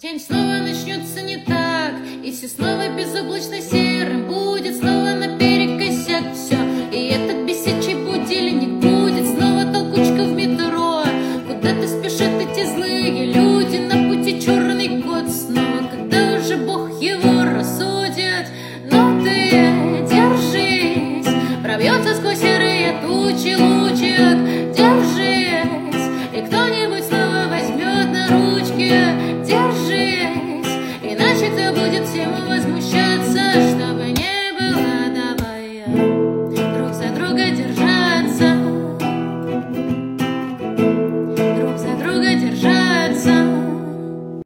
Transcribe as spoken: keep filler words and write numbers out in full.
День снова начнется не так, и все снова безоблачно серым будет, снова наперекосяк все. И этот бесячий будильник будет снова толкучка в метро. Куда-то спешат эти злые люди, на пути черный кот снова, когда уже Бог его рассудит. Но ты держись, пробьется сквозь серые тучи лучик.